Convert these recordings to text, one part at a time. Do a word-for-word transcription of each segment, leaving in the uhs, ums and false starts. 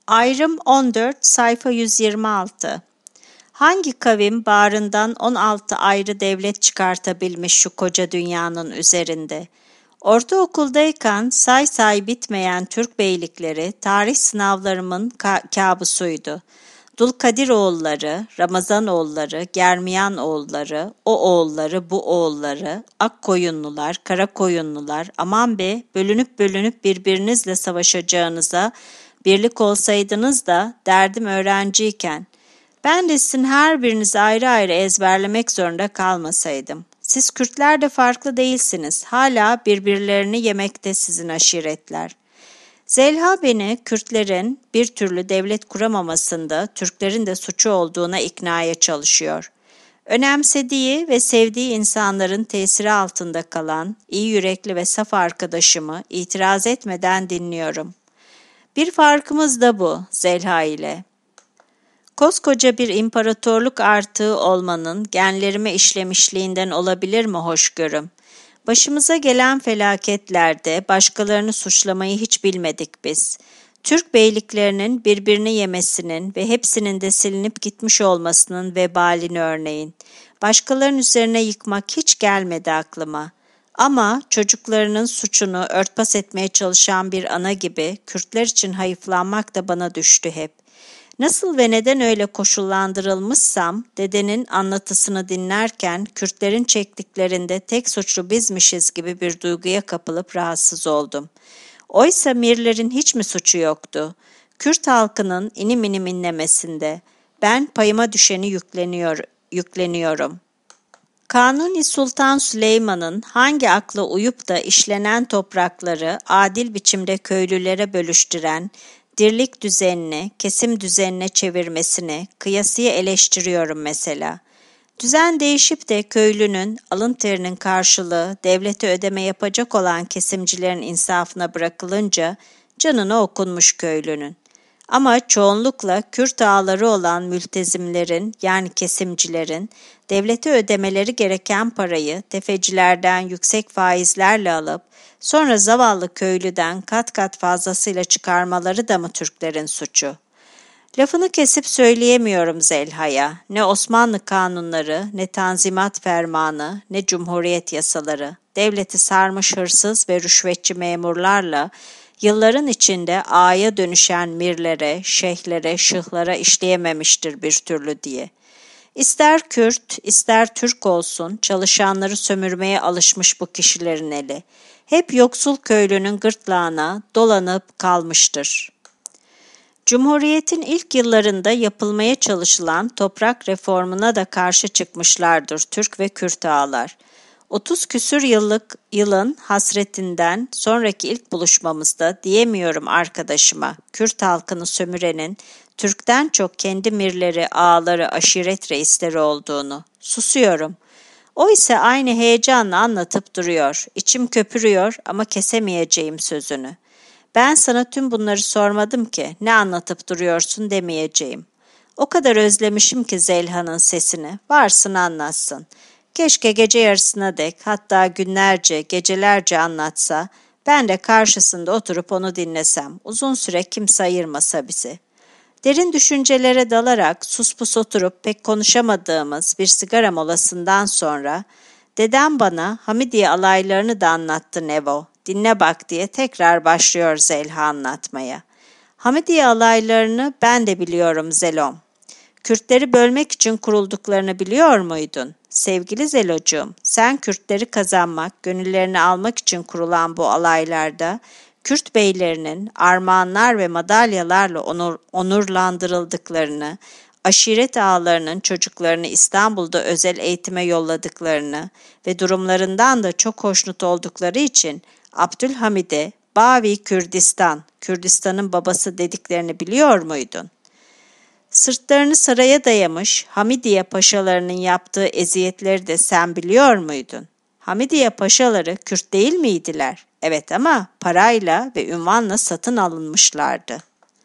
Ayrım on dört sayfa yüz yirmi altı. Hangi kavim bağrından on altı ayrı devlet çıkartabilmiş şu koca dünyanın üzerinde? Ortaokuldayken say say bitmeyen Türk beylikleri tarih sınavlarımın ka- kabusuydu. Dulkadiroğulları, Ramazanoğulları, Germiyanoğulları, o oğulları, bu oğulları, Akkoyunlular, Karakoyunlular, aman be bölünüp bölünüp birbirinizle savaşacağınıza birlik olsaydınız da derdim öğrenciyken, ben de sizin her birinizi ayrı ayrı ezberlemek zorunda kalmasaydım. Siz Kürtler de farklı değilsiniz, hala birbirlerini yemekte sizin aşiretler. Zelha beni Kürtlerin bir türlü devlet kuramamasında Türklerin de suçu olduğuna iknaya çalışıyor. Önemsediği ve sevdiği insanların tesiri altında kalan iyi yürekli ve saf arkadaşımı itiraz etmeden dinliyorum. Bir farkımız da bu Zelha ile. Koskoca bir imparatorluk artığı olmanın genlerime işlemişliğinden olabilir mi hoşgörüm? Başımıza gelen felaketlerde başkalarını suçlamayı hiç bilmedik biz. Türk beyliklerinin birbirini yemesinin ve hepsinin de silinip gitmiş olmasının vebalini örneğin. Başkalarının üzerine yıkmak hiç gelmedi aklıma. Ama çocuklarının suçunu örtbas etmeye çalışan bir ana gibi Kürtler için hayıflanmak da bana düştü hep. Nasıl ve neden öyle koşullandırılmışsam, dedenin anlatısını dinlerken Kürtlerin çektiklerinde tek suçlu bizmişiz gibi bir duyguya kapılıp rahatsız oldum. Oysa Mirlerin hiç mi suçu yoktu? Kürt halkının inim inim inlemesinde. Ben payıma düşeni yükleniyor, yükleniyorum. Kanuni Sultan Süleyman'ın hangi akla uyup da işlenen toprakları adil biçimde köylülere bölüştüren, dirlik düzenine, kesim düzenine çevirmesini kıyasıya eleştiriyorum mesela. Düzen değişip de köylünün alın terinin karşılığı devlete ödeme yapacak olan kesimcilerin insafına bırakılınca canına okunmuş köylünün. Ama çoğunlukla Kürt ağaları olan mültezimlerin yani kesimcilerin devlete ödemeleri gereken parayı tefecilerden yüksek faizlerle alıp sonra zavallı köylüden kat kat fazlasıyla çıkarmaları da mı Türklerin suçu? Lafını kesip söyleyemiyorum Zelha'ya. Ne Osmanlı kanunları, ne Tanzimat Fermanı, ne Cumhuriyet yasaları, devleti sarmış hırsız ve rüşvetçi memurlarla yılların içinde ağaya dönüşen mirlere, şeyhlere, şıhlara işleyememiştir bir türlü diye. İster Kürt, ister Türk olsun çalışanları sömürmeye alışmış bu kişilerin eli. Hep yoksul köylünün gırtlağına dolanıp kalmıştır. Cumhuriyetin ilk yıllarında yapılmaya çalışılan toprak reformuna da karşı çıkmışlardır Türk ve Kürt ağalar. Otuz küsür yıllık yılın hasretinden sonraki ilk buluşmamızda diyemiyorum arkadaşıma, Kürt halkını sömürenin Türk'ten çok kendi mirleri, ağaları, aşiret reisleri olduğunu. Susuyorum. O ise aynı heyecanla anlatıp duruyor. İçim köpürüyor ama kesemeyeceğim sözünü. Ben sana tüm bunları sormadım ki, ne anlatıp duruyorsun demeyeceğim. O kadar özlemişim ki Zelha'nın sesini, varsın anlatsın. Keşke gece yarısına dek, hatta günlerce, gecelerce anlatsa, ben de karşısında oturup onu dinlesem, uzun süre kimse ayırmasa bizi. Derin düşüncelere dalarak suspus oturup pek konuşamadığımız bir sigara molasından sonra, dedem bana Hamidiye alaylarını da anlattı Nevo. Dinle bak diye tekrar başlıyor Zelha anlatmaya. Hamidiye alaylarını ben de biliyorum Zelom. Kürtleri bölmek için kurulduklarını biliyor muydun? Sevgili Zelocuğum, sen Kürtleri kazanmak, gönüllerini almak için kurulan bu alaylarda, Kürt beylerinin armağanlar ve madalyalarla onur, onurlandırıldıklarını, aşiret ağalarının çocuklarını İstanbul'da özel eğitime yolladıklarını ve durumlarından da çok hoşnut oldukları için Abdülhamid'e Bavi Kürdistan, Kürdistan'ın babası dediklerini biliyor muydun? Sırtlarını saraya dayamış Hamidiye paşalarının yaptığı eziyetleri de sen biliyor muydun? Hamidiye paşaları Kürt değil miydiler? Evet ama parayla ve ünvanla satın alınmışlardı.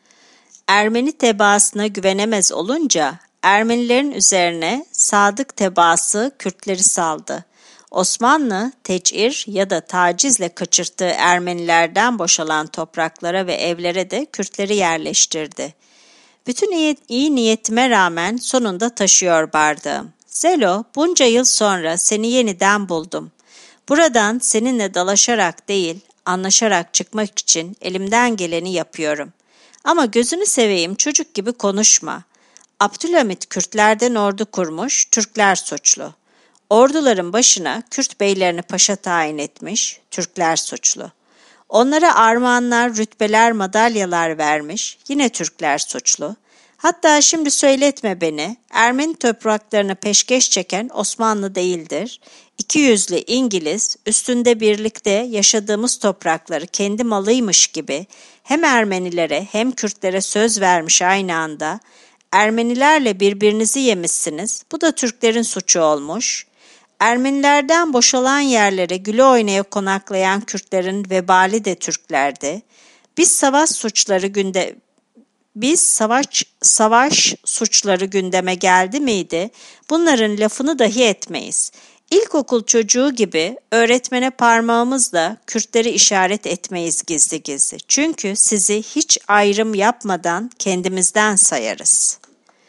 Ermeni tebaasına güvenemez olunca Ermenilerin üzerine sadık tebaası Kürtleri saldı. Osmanlı, tecir ya da tacizle kaçırttığı Ermenilerden boşalan topraklara ve evlere de Kürtleri yerleştirdi. Bütün iyi, iyi niyetime rağmen sonunda taşıyor bardağım. Zelo, bunca yıl sonra seni yeniden buldum. Buradan seninle dalaşarak değil, anlaşarak çıkmak için elimden geleni yapıyorum. Ama gözünü seveyim, çocuk gibi konuşma. Abdülhamit Kürtlerden ordu kurmuş, Türkler suçlu. Orduların başına Kürt beylerini paşa tayin etmiş, Türkler suçlu. Onlara armağanlar, rütbeler, madalyalar vermiş, yine Türkler suçlu. Hatta şimdi söyletme beni, Ermeni topraklarını peşkeş çeken Osmanlı değildir. İki yüzlü İngiliz, üstünde birlikte yaşadığımız toprakları kendi malıymış gibi hem Ermenilere hem Kürtlere söz vermiş aynı anda. Ermenilerle birbirinizi yemişsiniz, bu da Türklerin suçu olmuş. Ermenilerden boşalan yerlere güle oynaya konaklayan Kürtlerin vebali de Türklerdi. Biz savaş suçları günde Biz savaş savaş suçları gündeme geldi miydi? Bunların lafını dahi etmeyiz. İlkokul çocuğu gibi öğretmene parmağımızla Kürtleri işaret etmeyiz gizli gizli. Çünkü sizi hiç ayrım yapmadan kendimizden sayarız.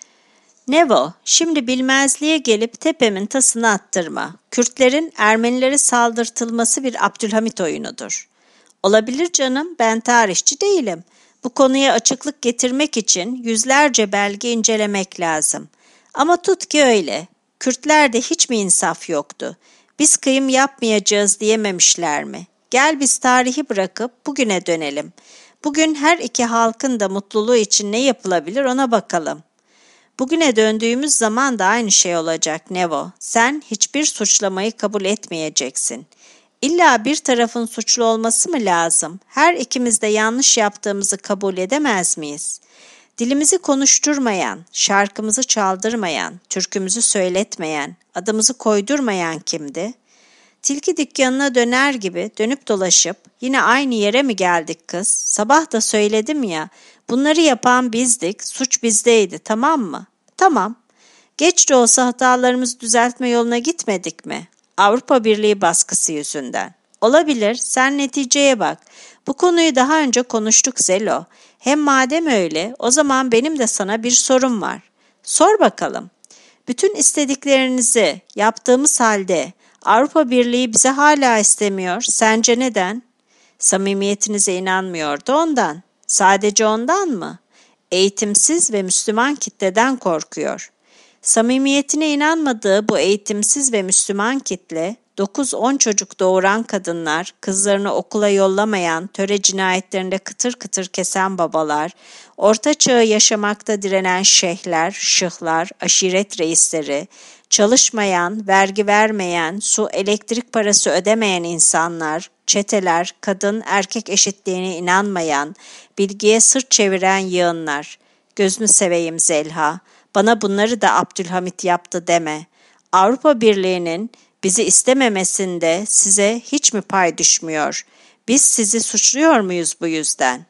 Nevo, şimdi bilmezliğe gelip tepemin tasını attırma. Kürtlerin Ermenilere saldırtılması bir Abdülhamit oyunudur. Olabilir canım, ben tarihçi değilim. Bu konuya açıklık getirmek için yüzlerce belge incelemek lazım. Ama tut ki öyle. Kürtlerde hiç mi insaf yoktu? Biz kıyım yapmayacağız diyememişler mi? Gel biz tarihi bırakıp bugüne dönelim. Bugün her iki halkın da mutluluğu için ne yapılabilir ona bakalım. Bugüne döndüğümüz zaman da aynı şey olacak Nevo. Sen hiçbir suçlamayı kabul etmeyeceksin. İlla bir tarafın suçlu olması mı lazım? Her ikimiz de yanlış yaptığımızı kabul edemez miyiz? Dilimizi konuşturmayan, şarkımızı çaldırmayan, türkümüzü söyletmeyen, adımızı koydurmayan kimdi? Tilki dükkanına döner gibi dönüp dolaşıp yine aynı yere mi geldik kız? Sabah da söyledim ya, bunları yapan bizdik, suç bizdeydi, tamam mı? Tamam. Geç de olsa hatalarımızı düzeltme yoluna gitmedik mi? Avrupa Birliği baskısı yüzünden. Olabilir, sen neticeye bak. Bu konuyu daha önce konuştuk Zelo. Hem madem öyle, o zaman benim de sana bir sorum var. Sor bakalım. Bütün istediklerinizi yaptığımız halde Avrupa Birliği bizi hala istemiyor. Sence neden? Samimiyetinize inanmıyordu ondan. Sadece ondan mı? Eğitimsiz ve Müslüman kitleden korkuyor. Samimiyetine inanmadığı bu eğitimsiz ve Müslüman kitle, dokuz on çocuk doğuran kadınlar, kızlarını okula yollamayan, töre cinayetlerinde kıtır kıtır kesen babalar, orta çağı yaşamakta direnen şeyhler, şıhlar, aşiret reisleri, çalışmayan, vergi vermeyen, su, elektrik parası ödemeyen insanlar, çeteler, kadın erkek eşitliğine inanmayan, bilgiye sırt çeviren yığınlar. Gözünü seveyim Zelha, bana bunları da Abdülhamit yaptı deme. Avrupa Birliği'nin bizi istememesinde size hiç mi pay düşmüyor? Biz sizi suçluyor muyuz bu yüzden?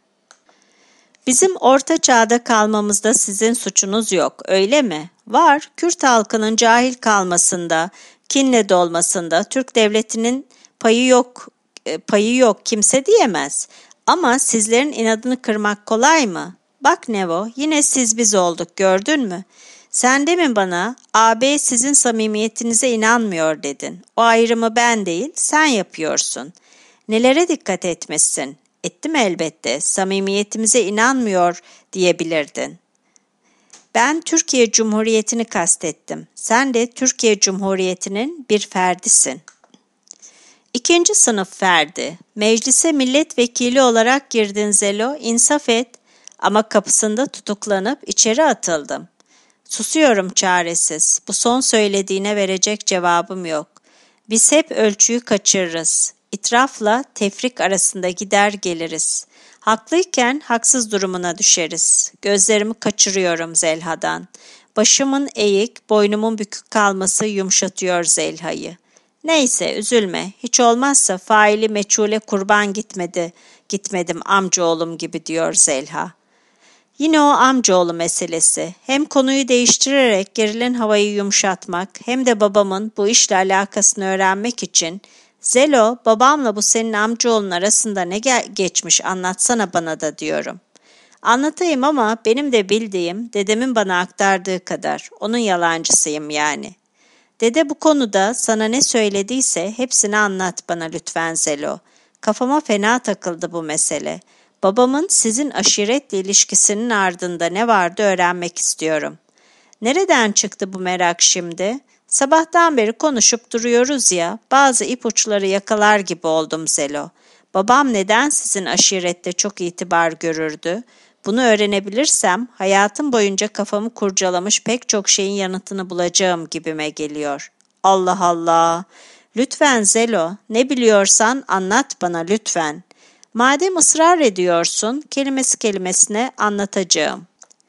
Bizim orta çağda kalmamızda sizin suçunuz yok, öyle mi? Var, Kürt halkının cahil kalmasında, kinle dolmasında Türk devletinin payı yok, payı yok kimse diyemez. Ama sizlerin inadını kırmak kolay mı? Bak Nevo, yine siz biz olduk, gördün mü? Sen de mi bana, A B sizin samimiyetinize inanmıyor dedin. O ayrımı ben değil, sen yapıyorsun. Nelere dikkat etmişsin? Ettim elbette, samimiyetimize inanmıyor diyebilirdin. Ben Türkiye Cumhuriyeti'ni kastettim. Sen de Türkiye Cumhuriyeti'nin bir ferdisin. İkinci sınıf ferdi. Meclise milletvekili olarak girdin Zelo, insaf et. Ama kapısında tutuklanıp içeri atıldım. Susuyorum çaresiz. Bu son söylediğine verecek cevabım yok. Biz hep ölçüyü kaçırırız. İtirafla tefrik arasında gider geliriz. Haklıyken haksız durumuna düşeriz. Gözlerimi kaçırıyorum Zelha'dan. Başımın eğik, boynumun bükük kalması yumuşatıyor Zelha'yı. Neyse üzülme, hiç olmazsa faili meçhule kurban gitmedi, gitmedim amcaoğlum gibi diyor Zelha. Yine o amcaoğlu meselesi. Hem konuyu değiştirerek gerilen havayı yumuşatmak hem de babamın bu işle alakasını öğrenmek için "Zelo, babamla bu senin amcaoğlun arasında ne ge- geçmiş anlatsana bana da" diyorum. Anlatayım ama benim de bildiğim, dedemin bana aktardığı kadar. Onun yalancısıyım yani. Dede bu konuda sana ne söylediyse hepsini anlat bana lütfen Zelo. Kafama fena takıldı bu mesele. Babamın sizin aşiretle ilişkisinin ardında ne vardı öğrenmek istiyorum. Nereden çıktı bu merak şimdi? Sabahtan beri konuşup duruyoruz ya, bazı ipuçları yakalar gibi oldum Zelo. Babam neden sizin aşirette çok itibar görürdü? Bunu öğrenebilirsem hayatım boyunca kafamı kurcalamış pek çok şeyin yanıtını bulacağım gibime geliyor. Allah Allah! Lütfen Zelo, ne biliyorsan anlat bana lütfen. Madem ısrar ediyorsun, kelimesi kelimesine anlatacağım.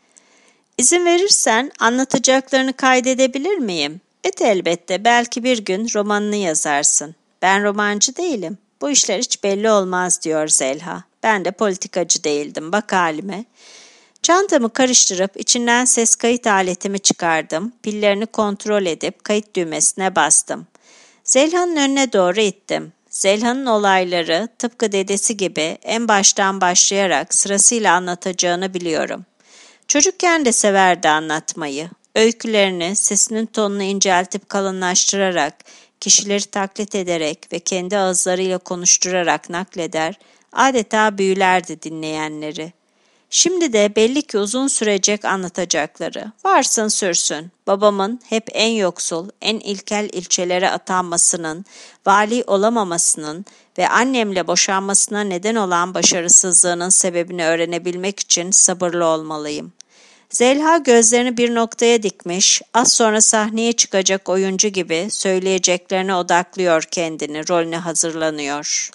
İzin verirsen anlatacaklarını kaydedebilir miyim? Evet elbette, belki bir gün romanını yazarsın. Ben romancı değilim. Bu işler hiç belli olmaz diyor Zelha. Ben de politikacı değildim, bak halime. Çantamı karıştırıp içinden ses kayıt aletimi çıkardım. Pillerini kontrol edip kayıt düğmesine bastım. Zelha'nın önüne doğru ittim. Zelha'nın olayları tıpkı dedesi gibi en baştan başlayarak sırasıyla anlatacağını biliyorum. Çocukken de severdi anlatmayı. Öykülerini sesinin tonunu inceltip kalınlaştırarak, kişileri taklit ederek ve kendi ağızlarıyla konuşturarak nakleder, adeta büyülerdi dinleyenleri. Şimdi de belli ki uzun sürecek anlatacakları. Varsın sürsün. Babamın hep en yoksul, en ilkel ilçelere atanmasının, vali olamamasının ve annemle boşanmasına neden olan başarısızlığının sebebini öğrenebilmek için sabırlı olmalıyım. Zelha gözlerini bir noktaya dikmiş, az sonra sahneye çıkacak oyuncu gibi söyleyeceklerine odaklıyor kendini, rolüne hazırlanıyor.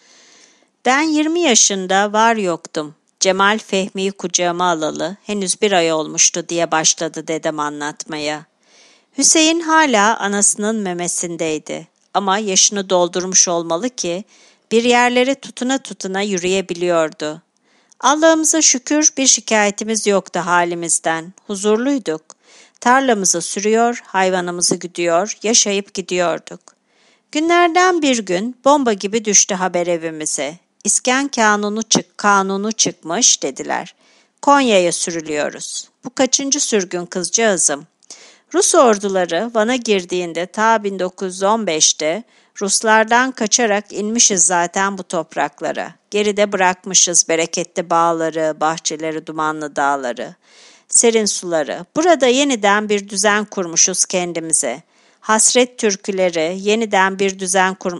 Ben yirmi yaşında var yoktum. Cemal Fehmi'yi kucağıma alalı henüz bir ay olmuştu diye başladı dedem anlatmaya. Hüseyin hala anasının memesindeydi ama yaşını doldurmuş olmalı ki bir yerlere tutuna tutuna yürüyebiliyordu. Allah'ımıza şükür bir şikayetimiz yoktu halimizden, huzurluyduk. Tarlamızı sürüyor, hayvanımızı güdüyor, yaşayıp gidiyorduk. Günlerden bir gün bomba gibi düştü haber evimize. İskan kanunu çık, kanunu çıkmış dediler. Konya'ya sürülüyoruz. Bu kaçıncı sürgün kızcağızım? Rus orduları Van'a girdiğinde ta bin dokuz yüz on beşte Ruslardan kaçarak inmişiz zaten bu topraklara. Geride bırakmışız bereketli bağları, bahçeleri, dumanlı dağları, serin suları. Burada yeniden bir düzen kurmuşuz kendimize. Hasret türküleri, yeniden bir düzen kur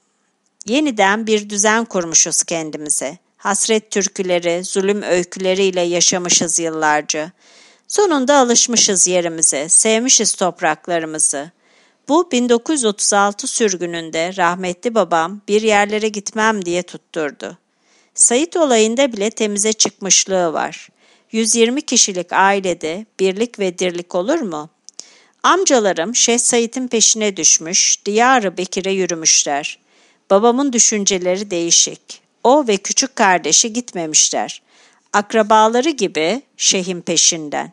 yeniden bir düzen kurmuşuz kendimize. Hasret türküleri, zulüm öyküleriyle yaşamışız yıllarca. Sonunda alışmışız yerimize, sevmişiz topraklarımızı. Bu bin dokuz yüz otuz altı sürgününde rahmetli babam bir yerlere gitmem diye tutturdu. Sait olayında bile temize çıkmışlığı var. yüz yirmi kişilik ailede birlik ve dirlik olur mu? Amcalarım Şeyh Said'in peşine düşmüş, Diyar-ı Bekir'e yürümüşler. Babamın düşünceleri değişik. O ve küçük kardeşi gitmemişler. Akrabaları gibi şeyhin peşinden.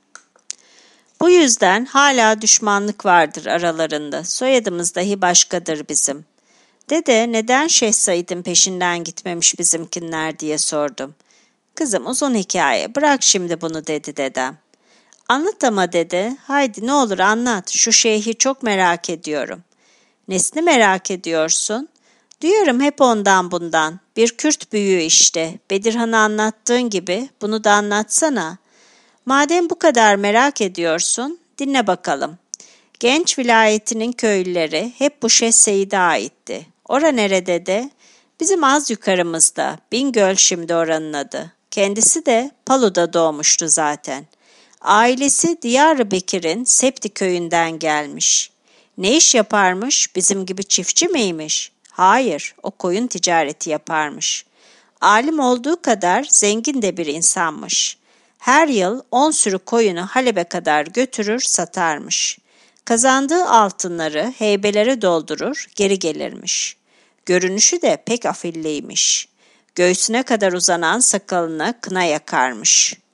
Bu yüzden hala düşmanlık vardır aralarında. Soyadımız dahi başkadır bizim. Dede neden Şeyh Said'in peşinden gitmemiş bizimkinler diye sordum. Kızım uzun hikaye, bırak şimdi bunu dedi dedem. Anlat ama dede, haydi ne olur anlat, şu şeyhi çok merak ediyorum. Nesini merak ediyorsun? Diyorum hep ondan bundan, bir Kürt büyüğü işte, Bedirhan'a anlattığın gibi bunu da anlatsana. Madem bu kadar merak ediyorsun, dinle bakalım. Genç vilayetinin köylüleri hep bu Şeyh Seyit'e aitti. Ora nerede de? Bizim az yukarımızda, Bingöl şimdi oranın adı. Kendisi de Palu'da doğmuştu zaten. Ailesi Diyar-ı Bekir'in Septi köyünden gelmiş. Ne iş yaparmış? Bizim gibi çiftçi miymiş? Hayır, o koyun ticareti yaparmış. Alim olduğu kadar zengin de bir insanmış. Her yıl on sürü koyunu Halep'e kadar götürür satarmış. Kazandığı altınları heybelere doldurur geri gelirmiş. Görünüşü de pek afilliymiş. Göğsüne kadar uzanan sakalına kına yakarmış.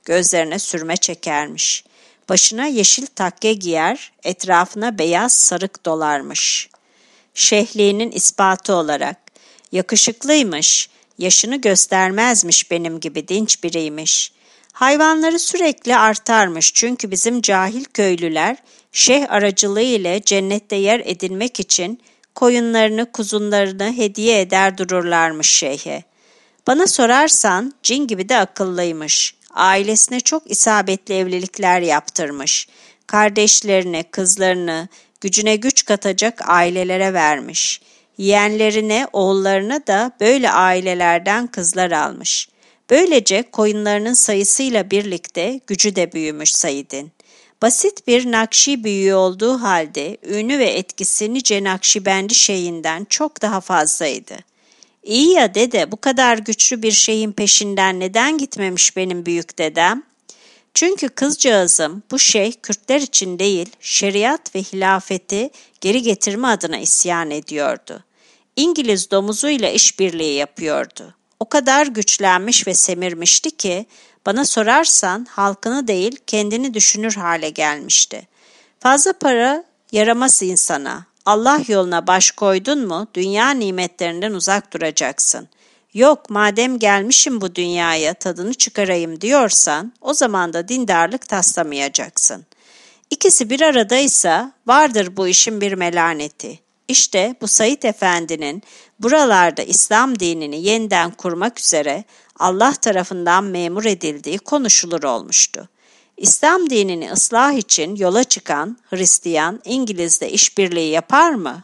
gözlerine sürme çekermiş. Başına yeşil takke giyer, etrafına beyaz sarık dolarmış. Şeyhliğinin ispatı olarak, yakışıklıymış, yaşını göstermezmiş benim gibi dinç biriymiş. Hayvanları sürekli artarmış çünkü bizim cahil köylüler şeyh aracılığı ile cennette yer edinmek için koyunlarını, kuzunlarını hediye eder dururlarmış şeyhe. Bana sorarsan cin gibi de akıllıymış. Ailesine çok isabetli evlilikler yaptırmış. Kardeşlerini, kızlarını gücüne güç katacak ailelere vermiş. Yeğenlerine, oğullarına da böyle ailelerden kızlar almış. Böylece koyunlarının sayısıyla birlikte gücü de büyümüş Said'in. Basit bir Nakşi büyüğü olduğu halde ünü ve etkisi nice Nakşibendi şeyinden çok daha fazlaydı. İyi ya dede, bu kadar güçlü bir şeyin peşinden neden gitmemiş benim büyük dedem? Çünkü kızcağızım bu şey Kürtler için değil, şeriat ve hilafeti geri getirme adına isyan ediyordu. İngiliz domuzuyla işbirliği yapıyordu. O kadar güçlenmiş ve semirmişti ki, bana sorarsan halkını değil kendini düşünür hale gelmişti. Fazla para yaramaz insana. Allah yoluna baş koydun mu dünya nimetlerinden uzak duracaksın. Yok, madem gelmişim bu dünyaya tadını çıkarayım diyorsan o zaman da dindarlık taslamayacaksın. İkisi bir aradaysa vardır bu işin bir melaneti. İşte bu Said Efendi'nin buralarda İslam dinini yeniden kurmak üzere Allah tarafından memur edildiği konuşulur olmuştu. İslam dinini ıslah için yola çıkan Hristiyan İngiliz'le işbirliği yapar mı?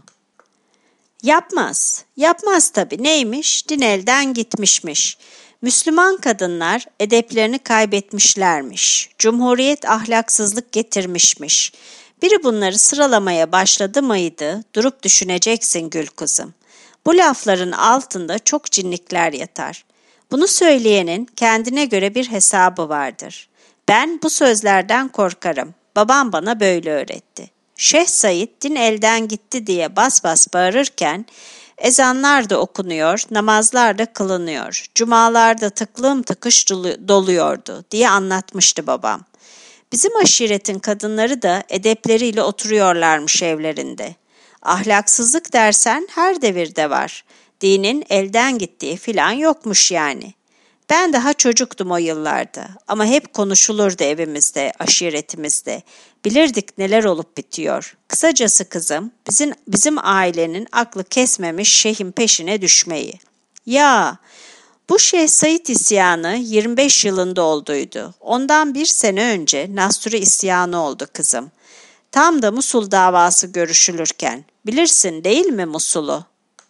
Yapmaz. Yapmaz tabii. Neymiş? Din elden gitmişmiş. Müslüman kadınlar edeplerini kaybetmişlermiş. Cumhuriyet ahlaksızlık getirmişmiş. Biri bunları sıralamaya başladı mıydı? Durup düşüneceksin gül kızım. Bu lafların altında çok cinlikler yatar. Bunu söyleyenin kendine göre bir hesabı vardır. Ben bu sözlerden korkarım. Babam bana böyle öğretti. Şeyh Said din elden gitti diye bas bas bağırırken ezanlar da okunuyor, namazlar da kılınıyor, cumalar da tıklım tıkış doluyordu diye anlatmıştı babam. Bizim aşiretin kadınları da edepleriyle oturuyorlarmış evlerinde. Ahlaksızlık dersen her devirde var. Dinin elden gittiği filan yokmuş yani. Ben daha çocuktum o yıllarda ama hep konuşulurdu evimizde, aşiretimizde. Bilirdik neler olup bitiyor. Kısacası kızım, bizim, bizim ailenin aklı kesmemiş şeyhin peşine düşmeyi. Ya, bu Şeyh Said isyanı yirmi beş yılında olduydu. Ondan bir sene önce Nasturi isyanı oldu kızım. Tam da Musul davası görüşülürken. Bilirsin değil mi Musul'u?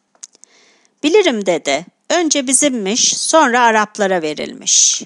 Bilirim dede. Önce bizimmiş, sonra Araplara verilmiş.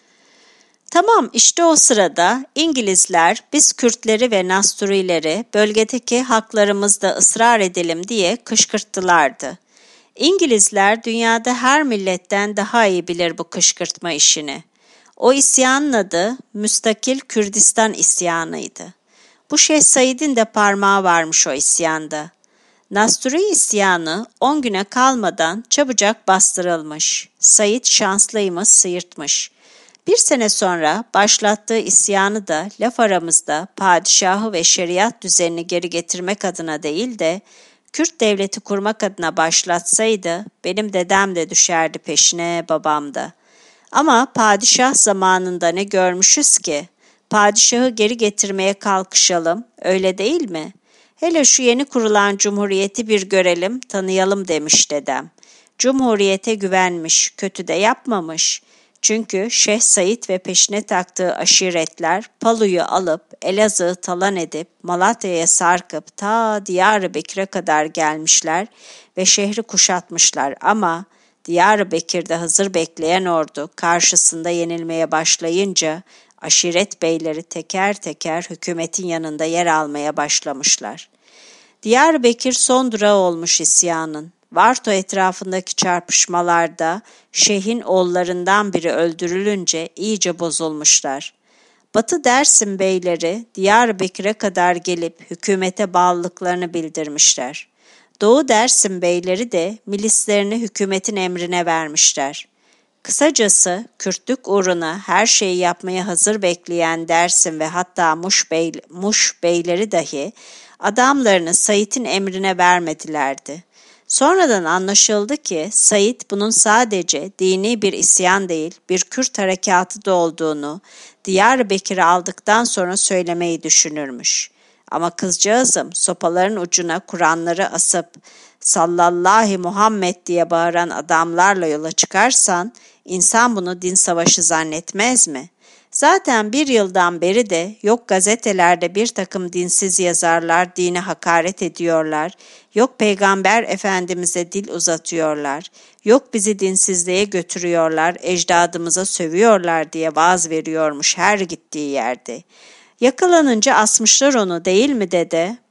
Tamam, işte o sırada İngilizler biz Kürtleri ve Nasturileri bölgedeki haklarımızda ısrar edelim diye kışkırttılardı. İngilizler dünyada her milletten daha iyi bilir bu kışkırtma işini. O isyanın adı Müstakil Kürdistan isyanıydı. Bu Şeyh Said'in de parmağı varmış o isyanda. Nasturi isyanı on güne kalmadan çabucak bastırılmış. Said şanslıymış, sıyırtmış. Bir sene sonra başlattığı isyanı da laf aramızda padişahı ve şeriat düzenini geri getirmek adına değil de Kürt devleti kurmak adına başlatsaydı benim dedem de düşerdi peşine, babam da. Ama padişah zamanında ne görmüşüz ki? Padişahı geri getirmeye kalkışalım, öyle değil mi? Hele şu yeni kurulan cumhuriyeti bir görelim, tanıyalım demiş dedem. Cumhuriyete güvenmiş, kötü de yapmamış. Çünkü Şeyh Said ve peşine taktığı aşiretler Palu'yu alıp Elazığ'ı talan edip Malatya'ya sarkıp ta Diyarbakır'a kadar gelmişler ve şehri kuşatmışlar ama Diyarbakır'da hazır bekleyen ordu karşısında yenilmeye başlayınca aşiret beyleri teker teker hükümetin yanında yer almaya başlamışlar. Diyarbakır son durağı olmuş isyanın. Varto etrafındaki çarpışmalarda şeyhin oğullarından biri öldürülünce iyice bozulmuşlar. Batı Dersim beyleri Diyarbakır'a kadar gelip hükümete bağlılıklarını bildirmişler. Doğu Dersim beyleri de milislerini hükümetin emrine vermişler. Kısacası Kürtlük uğruna her şeyi yapmaya hazır bekleyen Dersim ve hatta Muş, bey, Muş beyleri dahi adamlarını Said'in emrine vermedilerdi. Sonradan anlaşıldı ki Said bunun sadece dini bir isyan değil, bir Kürt harekatı da olduğunu Diyarbakır'ı aldıktan sonra söylemeyi düşünürmüş. Ama kızcağızım sopaların ucuna Kur'anları asıp sallallahu Muhammed diye bağıran adamlarla yola çıkarsan insan bunu din savaşı zannetmez mi? Zaten bir yıldan beri de yok gazetelerde bir takım dinsiz yazarlar dine hakaret ediyorlar, yok Peygamber Efendimiz'e dil uzatıyorlar, yok bizi dinsizliğe götürüyorlar, ecdadımıza sövüyorlar diye vaaz veriyormuş her gittiği yerde. Yakalanınca asmışlar onu değil mi dede?